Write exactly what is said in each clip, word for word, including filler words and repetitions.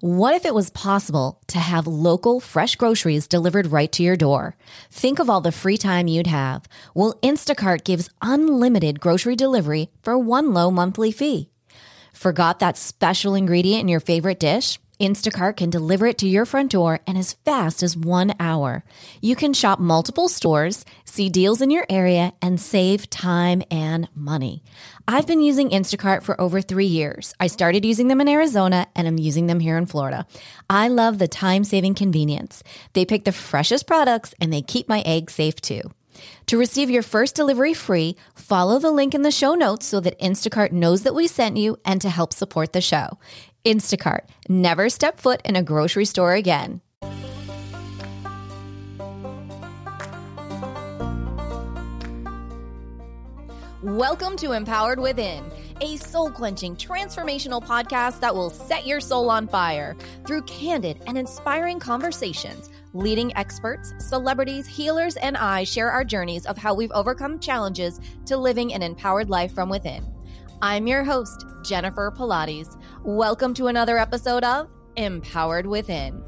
What if it was possible to have local, fresh groceries delivered right to your door? Think of all the free time you'd have. Well, Instacart gives unlimited grocery delivery for one low monthly fee. Forgot that special ingredient in your favorite dish? Instacart can deliver it to your front door in as fast as one hour. You can shop multiple stores, see deals in your area, and save time and money. I've been using Instacart for over three years. I started using them in Arizona, and I'm using them here in Florida. I love the time-saving convenience. They pick the freshest products, and they keep my eggs safe too. To receive your first delivery free, follow the link in the show notes so that Instacart knows that we sent you and to help support the show. Instacart. Never step foot in a grocery store again. Welcome to Empowered Within, a soul-quenching, transformational podcast that will set your soul on fire through candid and inspiring conversations. Leading experts, celebrities, healers, and I share our journeys of how we've overcome challenges to living an empowered life from within. I'm your host, Jennifer Pilates. Welcome to another episode of Empowered Within.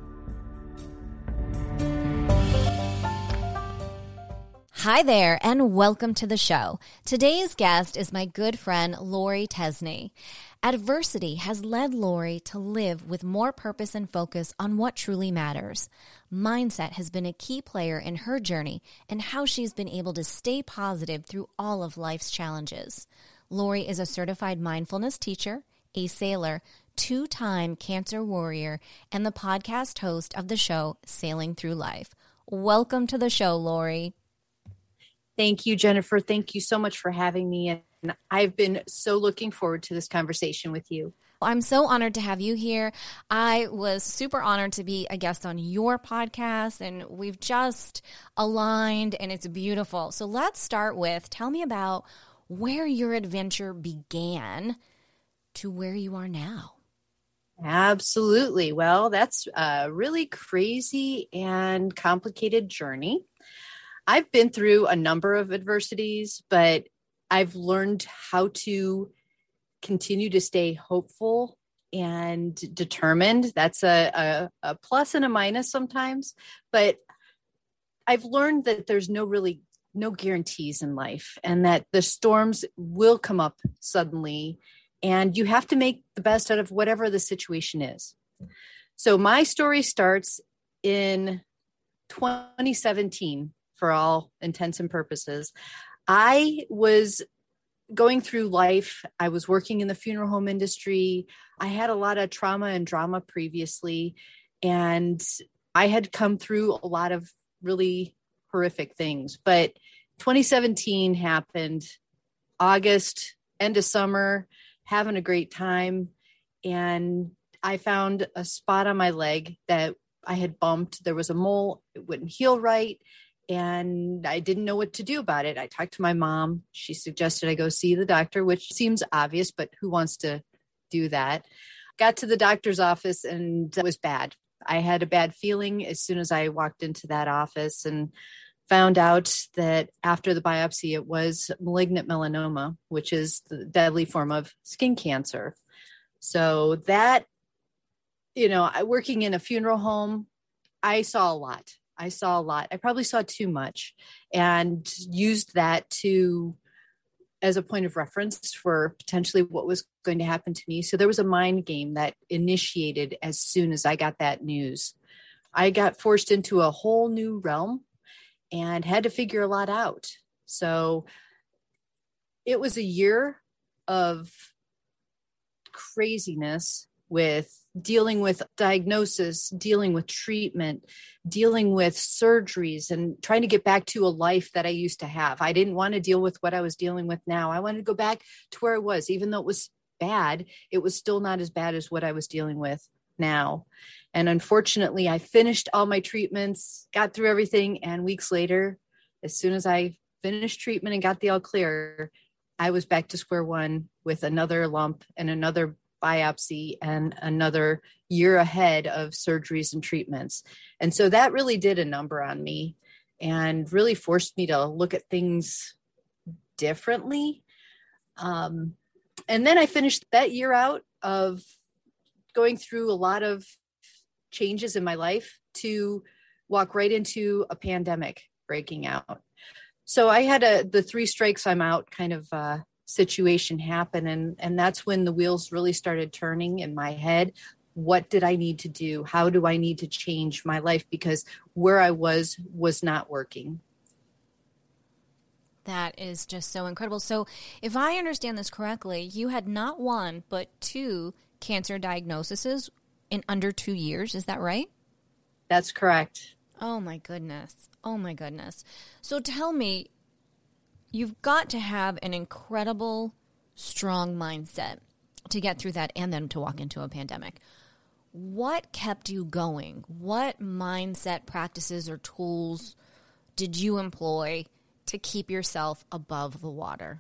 Hi there, and welcome to the show. Today's guest is my good friend, Lori Tesney. Adversity has led Lori to live with more purpose and focus on what truly matters. Mindset has been a key player in her journey and how she's been able to stay positive through all of life's challenges. Lori is a certified mindfulness teacher, a sailor, two-time cancer warrior, and the podcast host of the show, Sailing Through Life. Welcome to the show, Lori. Thank you, Jennifer. Thank you so much for having me. And I've been so looking forward to this conversation with you. I'm so honored to have you here. I was super honored to be a guest on your podcast, and we've just aligned, and it's beautiful. So let's start with, tell me about where your adventure began to where you are now. Absolutely. Well, that's a really crazy and complicated journey. I've been through a number of adversities, but I've learned how to continue to stay hopeful and determined. That's a, a, a plus and a minus sometimes, but I've learned that there's no really no guarantees in life, and that the storms will come up suddenly, and you have to make the best out of whatever the situation is. So my story starts in twenty seventeen, for all intents and purposes. I was going through life. I was working in the funeral home industry. I had a lot of trauma and drama previously, and I had come through a lot of really horrific things. But twenty seventeen happened, August, end of summer, having a great time. And I found a spot on my leg that I had bumped. There was a mole. It wouldn't heal right. And I didn't know what to do about it. I talked to my mom. She suggested I go see the doctor, which seems obvious, but who wants to do that? Got to the doctor's office, and it was bad. I had a bad feeling as soon as I walked into that office, and found out that after the biopsy, it was malignant melanoma, which is the deadly form of skin cancer. So that, you know, working in a funeral home, I saw a lot. I saw a lot. I probably saw too much, and used that to as a point of reference for potentially what was going to happen to me. So there was a mind game that initiated as soon as I got that news. I got forced into a whole new realm and had to figure a lot out. So it was a year of craziness with dealing with diagnosis, dealing with treatment, dealing with surgeries, and trying to get back to a life that I used to have. I didn't want to deal with what I was dealing with now. I wanted to go back to where I was. Even though it was bad, it was still not as bad as what I was dealing with now. And unfortunately, I finished all my treatments, got through everything. And weeks later, as soon as I finished treatment and got the all clear, I was back to square one with another lump and another biopsy and another year ahead of surgeries and treatments. And so that really did a number on me and really forced me to look at things differently. Um, and then I finished that year out of going through a lot of changes in my life to walk right into a pandemic breaking out. So I had a the three strikes I'm out kind of uh, situation happen. And, and that's when the wheels really started turning in my head. What did I need to do? How do I need to change my life? Because where I was was not working. That is just so incredible. So if I understand this correctly, you had not one, but two cancer diagnoses in under two years. Is that right? That's correct. Oh, my goodness. Oh, my goodness. So tell me, you've got to have an incredible, strong mindset to get through that and then to walk into a pandemic. What kept you going? What mindset practices or tools did you employ to keep yourself above the water?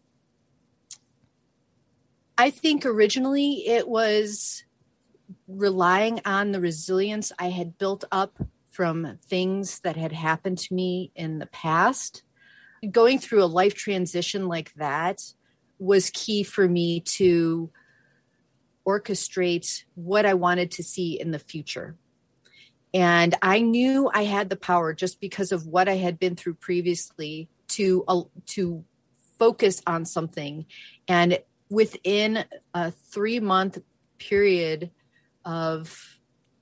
I think originally it was relying on the resilience I had built up from things that had happened to me in the past. Going through a life transition like that was key for me to orchestrate what I wanted to see in the future. And I knew I had the power just because of what I had been through previously to, uh, to focus on something. And within a three month period of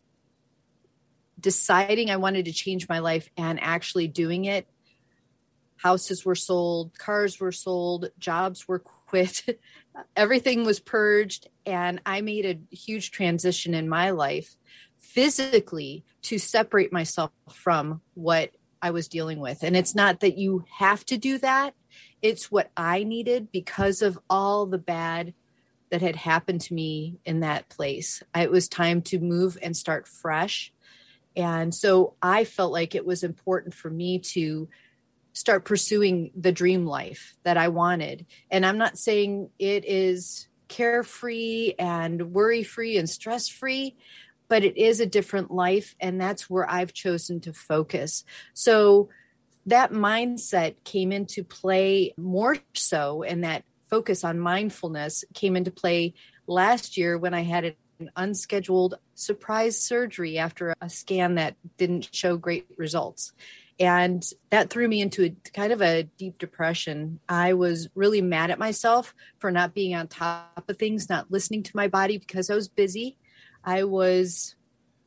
deciding I wanted to change my life and actually doing it, houses were sold, cars were sold, jobs were quit, everything was purged. And I made a huge transition in my life physically to separate myself from what I was dealing with. And it's not that you have to do that. It's what I needed because of all the bad that had happened to me in that place. It was time to move and start fresh. And so I felt like it was important for me to start pursuing the dream life that I wanted. And I'm not saying it is carefree and worry-free and stress-free, but it is a different life. And that's where I've chosen to focus. So that mindset came into play more so, and that focus on mindfulness came into play last year when I had an unscheduled surprise surgery after a scan that didn't show great results. And that threw me into a kind of a deep depression. I was really mad at myself for not being on top of things, not listening to my body because I was busy. I was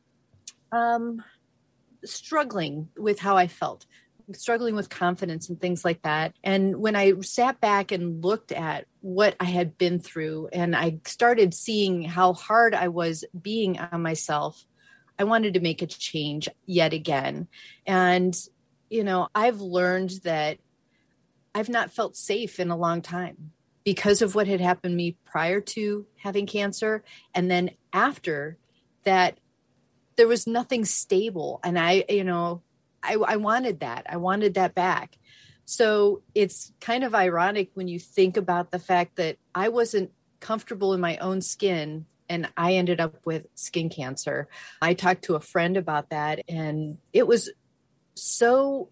um, struggling with how I felt, struggling with confidence and things like that. And when I sat back and looked at what I had been through and I started seeing how hard I was being on myself, I wanted to make a change yet again. And, you know, I've learned that I've not felt safe in a long time because of what had happened to me prior to having cancer. And then after that, there was nothing stable. And I, you know, I, I wanted that. I wanted that back. So it's kind of ironic when you think about the fact that I wasn't comfortable in my own skin and I ended up with skin cancer. I talked to a friend about that, and it was so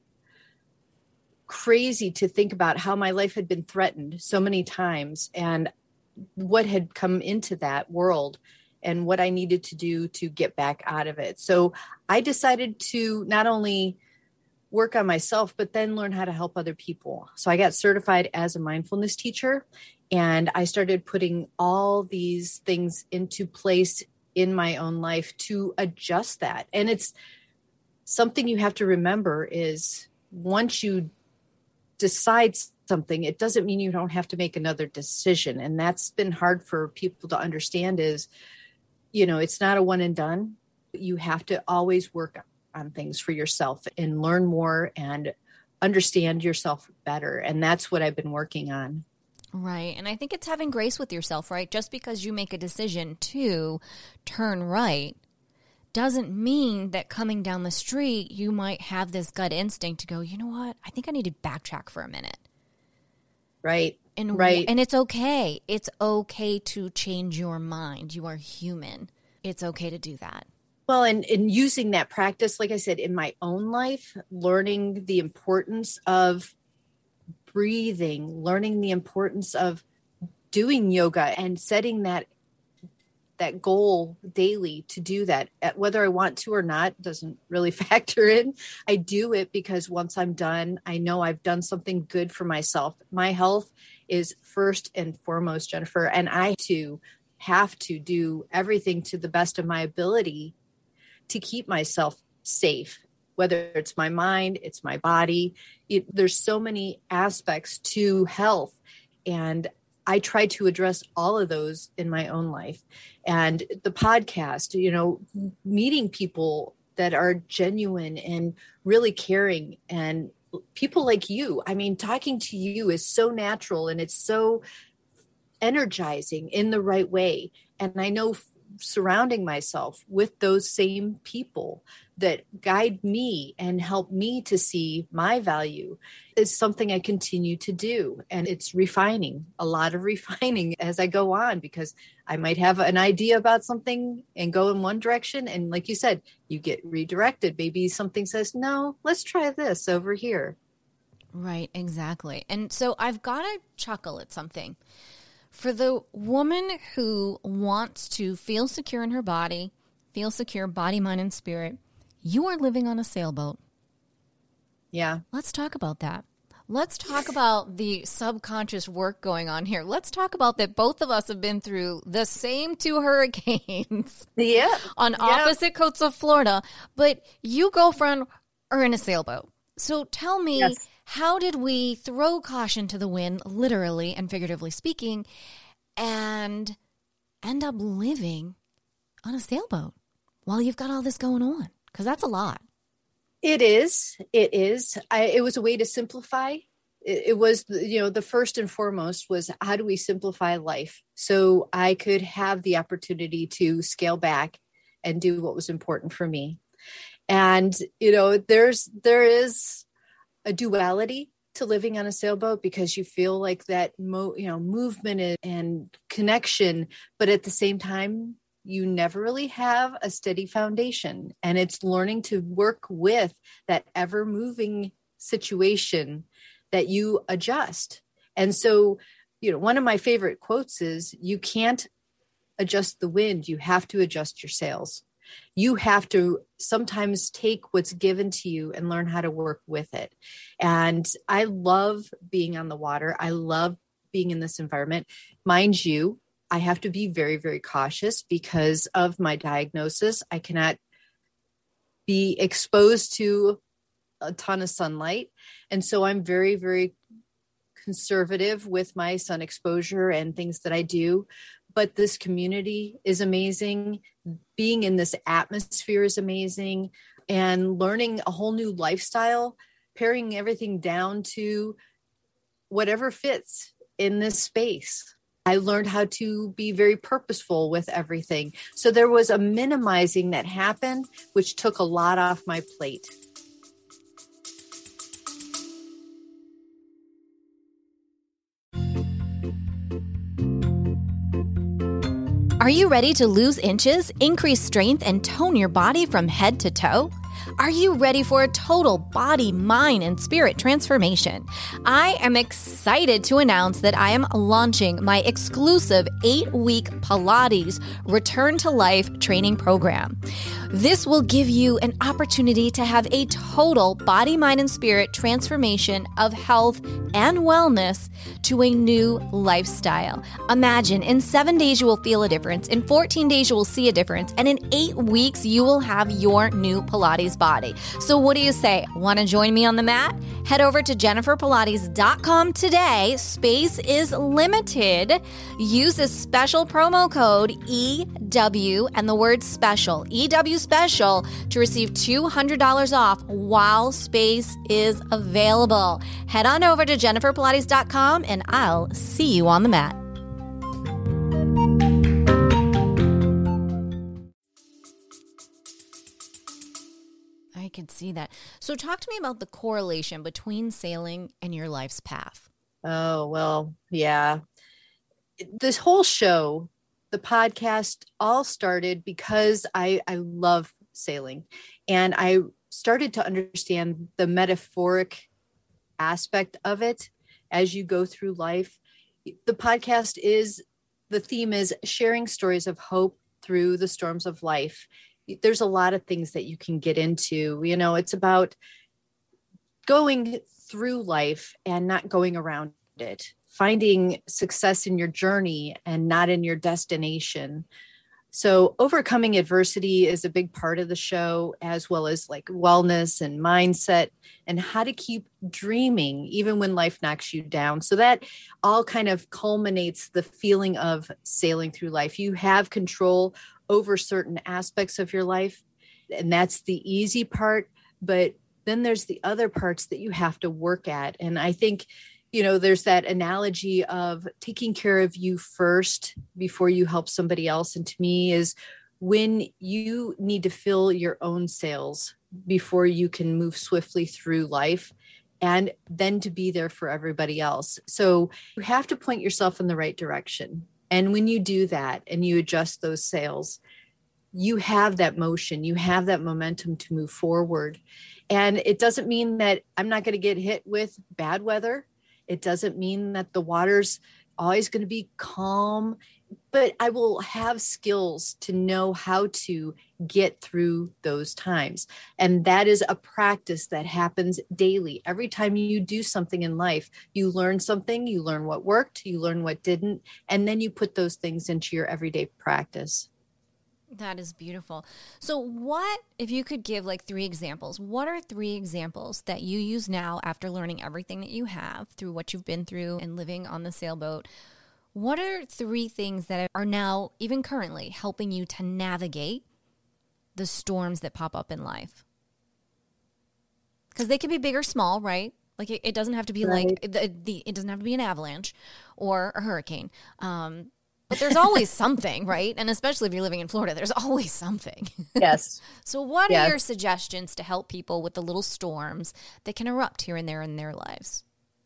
crazy to think about how my life had been threatened so many times and what had come into that world and what I needed to do to get back out of it. So I decided to not only work on myself, but then learn how to help other people. So I got certified as a mindfulness teacher, and I started putting all these things into place in my own life to adjust that. And it's something you have to remember is once you decide something, it doesn't mean you don't have to make another decision. And that's been hard for people to understand is, you know, it's not a one and done. You have to always work on things for yourself and learn more and understand yourself better. And that's what I've been working on. Right. And I think it's having grace with yourself, right? Just because you make a decision to turn right doesn't mean that coming down the street, you might have this gut instinct to go, you know what? I think I need to backtrack for a minute. Right. And, right. And it's okay. It's okay to change your mind. You are human. It's okay to do that. Well, and, and using that practice, like I said, in my own life, learning the importance of breathing, learning the importance of doing yoga and setting that that goal daily to do that. Whether I want to or not doesn't really factor in. I do it because once I'm done, I know I've done something good for myself. My health is first and foremost, Jennifer, and I too have to do everything to the best of my ability to keep myself safe, whether it's my mind, it's my body. It, there's so many aspects to health, and I try to address all of those in my own life. And the podcast, you know, meeting people that are genuine and really caring, and people like you. I mean, talking to you is so natural and it's so energizing in the right way. And I know f- surrounding myself with those same people that guide me and help me to see my value is something I continue to do. And it's refining, a lot of refining as I go on, because I might have an idea about something and go in one direction. And like you said, you get redirected. Maybe something says, no, let's try this over here. Right, exactly. And so I've got to chuckle at something. For the woman who wants to feel secure in her body, feel secure body, mind, and spirit, you are living on a sailboat. Yeah. Let's talk about that. Let's talk about the subconscious work going on here. Let's talk about that both of us have been through the same two hurricanes yeah. on yeah. opposite coasts of Florida, but you, girlfriend, are in a sailboat. So tell me, yes. How did we throw caution to the wind, literally and figuratively speaking, and end up living on a sailboat while you've got all this going on? Because that's a lot. It is. It is. I, it was a way to simplify. It, it was, you know, the first and foremost was, how do we simplify life so I could have the opportunity to scale back and do what was important for me. And, you know, there's, there is a duality to living on a sailboat, because you feel like that, mo- you know, movement and, and connection, but at the same time, you never really have a steady foundation. And it's learning to work with that ever moving situation that you adjust. And so, you know, one of my favorite quotes is, you can't adjust the wind. You have to adjust your sails. You have to sometimes take what's given to you and learn how to work with it. And I love being on the water. I love being in this environment. Mind you, I have to be very, very cautious because of my diagnosis. I cannot be exposed to a ton of sunlight. And so I'm very, very conservative with my sun exposure and things that I do. But this community is amazing. Being in this atmosphere is amazing. And learning a whole new lifestyle, paring everything down to whatever fits in this space. I learned how to be very purposeful with everything. So there was a minimizing that happened, which took a lot off my plate. Are you ready to lose inches, increase strength, and tone your body from head to toe? Are you ready for a total body, mind, and spirit transformation? I am excited to announce that I am launching my exclusive eight-week Pilates Return to Life training program. This will give you an opportunity to have a total body, mind, and spirit transformation of health and wellness to a new lifestyle. Imagine in seven days you will feel a difference, in fourteen days you will see a difference, and in eight weeks you will have your new Pilates body. So what do you say? Want to join me on the mat? Head over to jennifer pilates dot com today. Space is limited. Use this special promo code E W and the word special, E W special, to receive two hundred dollars off while space is available. Head on over to jennifer pilates dot com and I'll see you on the mat. I could see that. So talk to me about the correlation between sailing and your life's path. Oh, well, yeah. This whole show, the podcast, all started because I, I love sailing. And I started to understand the metaphoric aspect of it as you go through life. The podcast is, the theme is sharing stories of hope, through the storms of life, there's a lot of things that you can get into. You know, it's about going through life and not going around it, finding success in your journey and not in your destination. So overcoming adversity is a big part of the show, as well as like wellness and mindset and how to keep dreaming even when life knocks you down. So that all kind of culminates the feeling of sailing through life. You have control over certain aspects of your life, and that's the easy part. But then there's the other parts that you have to work at. And I think, you know, there's that analogy of taking care of you first before you help somebody else. And to me is when you need to fill your own sails before you can move swiftly through life, and then to be there for everybody else. So you have to point yourself in the right direction. And when you do that and you adjust those sails, you have that motion, you have that momentum to move forward. And it doesn't mean that I'm not going to get hit with bad weather. It doesn't mean that the water's always going to be calm, but I will have skills to know how to get through those times. And that is a practice that happens daily. Every time you do something in life, you learn something, you learn what worked, you learn what didn't, and then you put those things into your everyday practice. That is beautiful. So what, if you could give like three examples, what are three examples that you use now after learning everything that you have through what you've been through and living on the sailboat? What are three things that are now, even currently, helping you to navigate the storms that pop up in life? Because they can be big or small, right? Like it, it doesn't have to be right. like, the, the, it doesn't have to be an avalanche or a hurricane. Um, But there's always something, right? And especially if you're living in Florida, there's always something. Yes. So what yes. are your suggestions to help people with the little storms that can erupt here and there in their lives?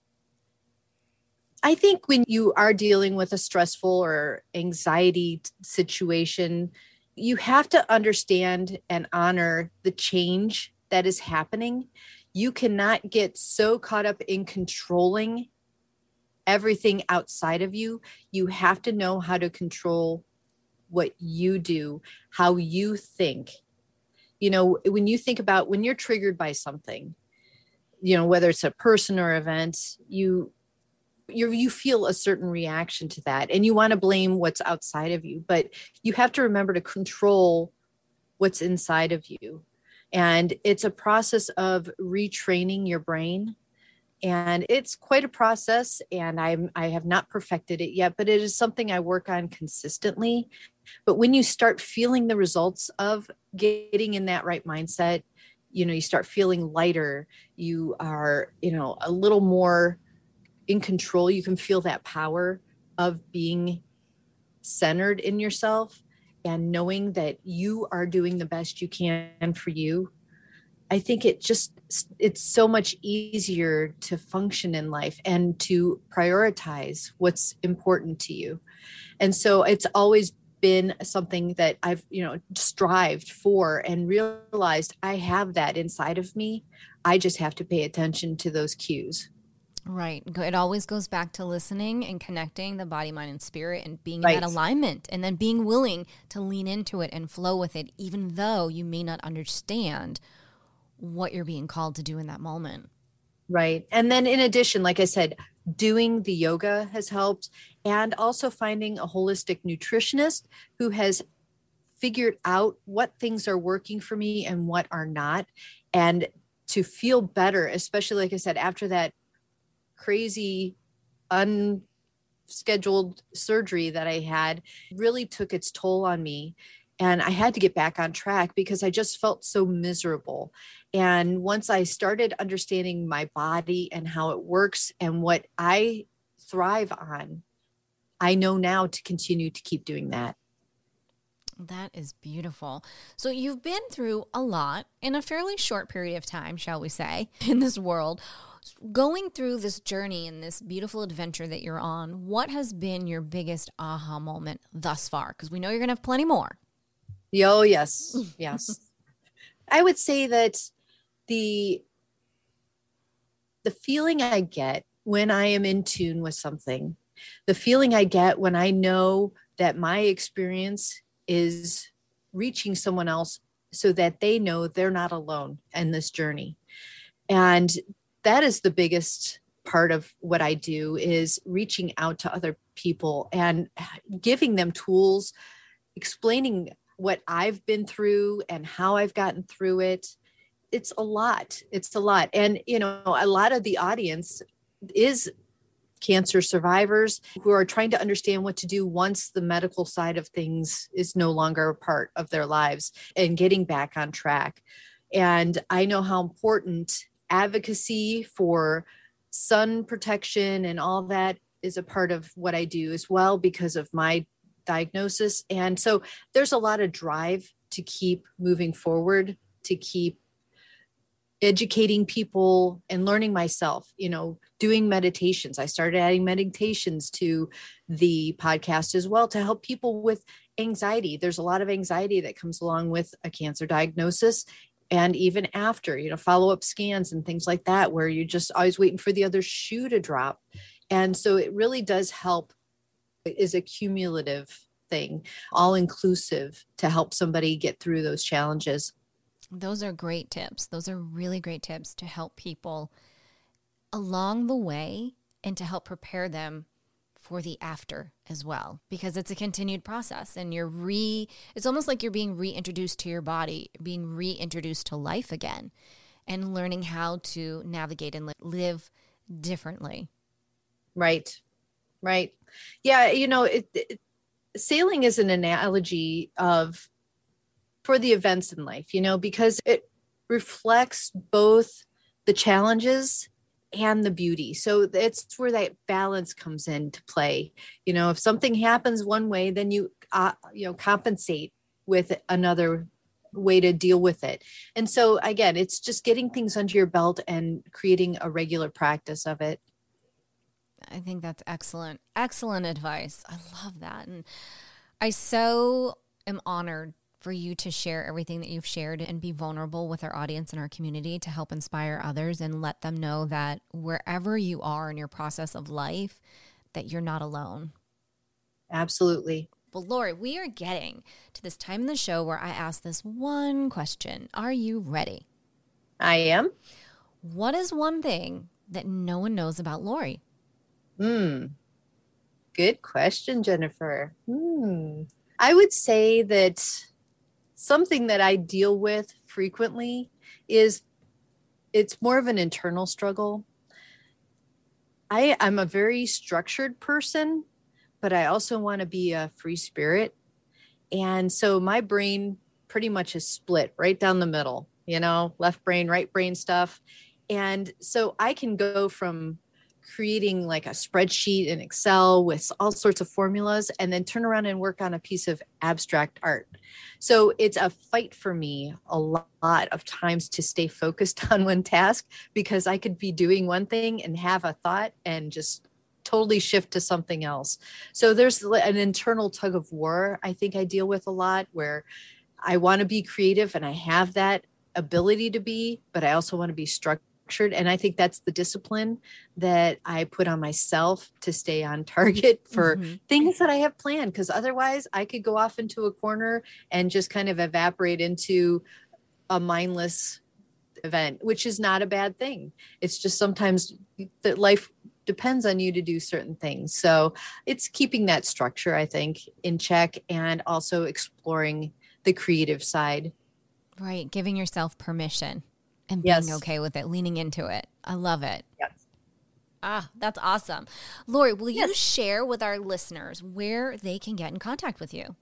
I think when you are dealing with a stressful or anxiety situation, you have to understand and honor the change that is happening. You cannot get so caught up in controlling everything outside of you. You have to know how to control what you do, how you think. You know, when you think about when you're triggered by something, you know, whether it's a person or event, you you you feel a certain reaction to that, and you want to blame what's outside of you, but you have to remember to control what's inside of you. And it's a process of retraining your brain. And it's quite a process, and I'm, I have not perfected it yet, but it is something I work on consistently. But when you start feeling the results of getting in that right mindset, you know, you start feeling lighter, you are, you know, a little more in control. You can feel that power of being centered in yourself and knowing that you are doing the best you can for you. I think it just, it's so much easier to function in life and to prioritize what's important to you. And so it's always been something that I've, you know, strived for and realized I have that inside of me. I just have to pay attention to those cues. Right. It always goes back to listening and connecting the body, mind, and spirit and being Right. in that alignment, and then being willing to lean into it and flow with it, even though you may not understand what you're being called to do in that moment. Right. And then in addition, like I said, doing the yoga has helped, and also finding a holistic nutritionist who has figured out what things are working for me and what are not, and to feel better, especially, like I said, after that crazy unscheduled surgery that I had really took its toll on me. And I had to get back on track because I just felt so miserable. And once I started understanding my body and how it works and what I thrive on, I know now to continue to keep doing that. That is beautiful. So you've been through a lot in a fairly short period of time, shall we say, in this world. Going through this journey and this beautiful adventure that you're on, what has been your biggest aha moment thus far? Because we know you're going to have plenty more. Oh, yes. Yes. I would say that the, the feeling I get when I am in tune with something, the feeling I get when I know that my experience is reaching someone else so that they know they're not alone in this journey. And that is the biggest part of what I do, is reaching out to other people and giving them tools, explaining what I've been through and how I've gotten through it. It's a lot. It's a lot. And, you know, a lot of the audience is cancer survivors who are trying to understand what to do once the medical side of things is no longer a part of their lives and getting back on track. And I know how important advocacy for sun protection and all that is a part of what I do as well, because of my diagnosis. And so there's a lot of drive to keep moving forward, to keep educating people and learning myself, you know, doing meditations. I started adding meditations to the podcast as well to help people with anxiety. There's a lot of anxiety that comes along with a cancer diagnosis. And even after, you know, follow-up scans and things like that, where you're just always waiting for the other shoe to drop. And so it really does help. It is a cumulative thing, all inclusive, to help somebody get through those challenges. Those are great tips. Those are really great tips to help people along the way and to help prepare them for the after as well, because it's a continued process and you're re, it's almost like you're being reintroduced to your body, being reintroduced to life again and learning how to navigate and li- live differently. Right. Right. Yeah. You know, it, it, sailing is an analogy of for the events in life, you know, because it reflects both the challenges and the beauty. So it's where that balance comes into play. You know, if something happens one way, then you, uh, you know, compensate with another way to deal with it. And so again, it's just getting things under your belt and creating a regular practice of it. I think that's excellent. Excellent advice. I love that. And I so am honored for you to share everything that you've shared and be vulnerable with our audience and our community to help inspire others and let them know that wherever you are in your process of life, that you're not alone. Absolutely. Well, Lori, we are getting to this time in the show where I ask this one question. Are you ready? I am. What is one thing that no one knows about Lori? Hmm. Good question, Jennifer. Hmm. I would say that something that I deal with frequently is it's more of an internal struggle. I, I'm a very structured person, but I also want to be a free spirit. And so my brain pretty much is split right down the middle, you know, left brain, right brain stuff. And so I can go from creating like a spreadsheet in Excel with all sorts of formulas and then turn around and work on a piece of abstract art. So it's a fight for me a lot of times to stay focused on one task, because I could be doing one thing and have a thought and just totally shift to something else. So there's an internal tug of war I think I deal with a lot, where I want to be creative and I have that ability to be, but I also want to be structured. And I think that's the discipline that I put on myself to stay on target for mm-hmm. things that I have planned. Because otherwise I could go off into a corner and just kind of evaporate into a mindless event, which is not a bad thing. It's just sometimes that life depends on you to do certain things. So it's keeping that structure, I think, in check, and also exploring the creative side. Right. Giving yourself permission. And being yes. okay with it, leaning into it. I love it. Yes. Ah, that's awesome. Lori, will yes. you share with our listeners where they can get in contact with you?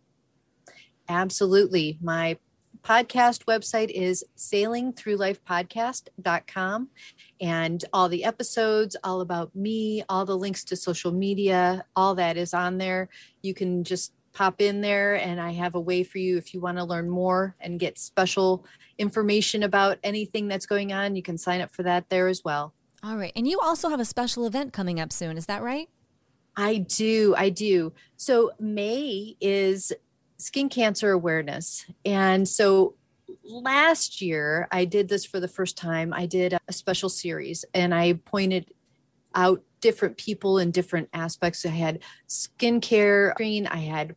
Absolutely. My podcast website is sailing through life podcast dot com. And all the episodes, all about me, all the links to social media, all that is on there. You can just pop in there, and I have a way for you if you want to learn more and get special information about anything that's going on. You can sign up for that there as well. All right. And you also have a special event coming up soon. Is that right? I do. I do. So May is Skin Cancer Awareness. And so last year I did this for the first time. I did a special series and I pointed out different people in different aspects. I had skincare screen, I had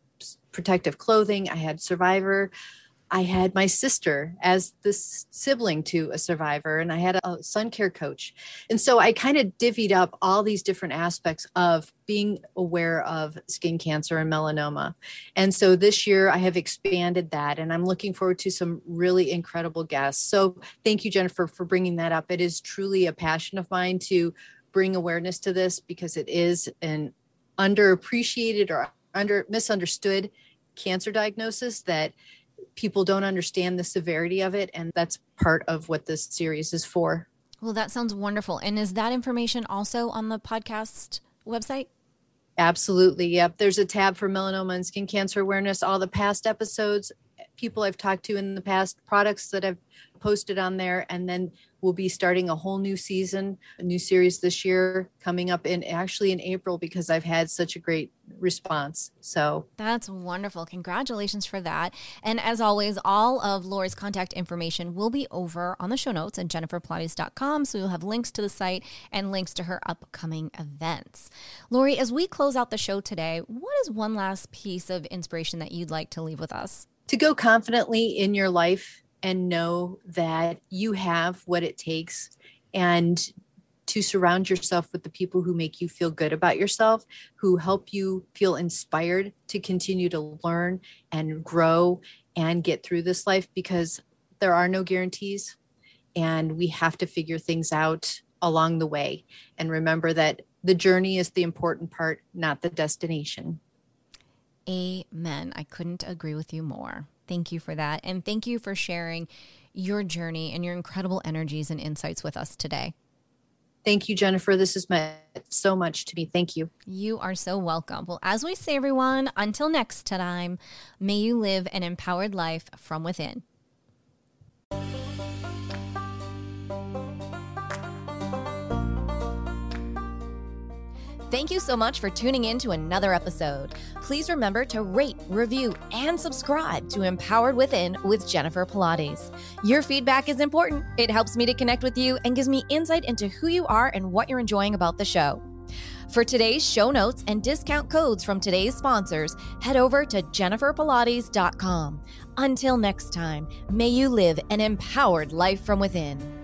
protective clothing. I had Survivor. I had my sister as this sibling to a survivor, and I had a sun care coach. And so I kind of divvied up all these different aspects of being aware of skin cancer and melanoma. And so this year I have expanded that, and I'm looking forward to some really incredible guests. So thank you, Jennifer, for bringing that up. It is truly a passion of mine to bring awareness to this, because it is an underappreciated or under misunderstood cancer diagnosis that people don't understand the severity of it. And that's part of what this series is for. Well, that sounds wonderful. And is that information also on the podcast website? Absolutely. Yep. There's a tab for melanoma and skin cancer awareness. All the past episodes, people I've talked to in the past, products that I've posted on there. And then we'll be starting a whole new season, a new series this year coming up in actually in April, because I've had such a great response. So that's wonderful. Congratulations for that. And as always, all of Lori's contact information will be over on the show notes at jennifer pilates dot com. So you'll have links to the site and links to her upcoming events. Lori, as we close out the show today, what is one last piece of inspiration that you'd like to leave with us? To go confidently in your life and know that you have what it takes, and to surround yourself with the people who make you feel good about yourself, who help you feel inspired to continue to learn and grow and get through this life, because there are no guarantees and we have to figure things out along the way. And remember that the journey is the important part, not the destination. Amen. I couldn't agree with you more. Thank you for that. And thank you for sharing your journey and your incredible energies and insights with us today. Thank you, Jennifer. This has meant so much to me. Thank you. You are so welcome. Well, as we say, everyone, until next time, may you live an empowered life from within. Thank you so much for tuning in to another episode. Please remember to rate, review, and subscribe to Empowered Within with Jennifer Pilates. Your feedback is important. It helps me to connect with you and gives me insight into who you are and what you're enjoying about the show. For today's show notes and discount codes from today's sponsors, head over to jennifer pilates dot com. Until next time, may you live an empowered life from within.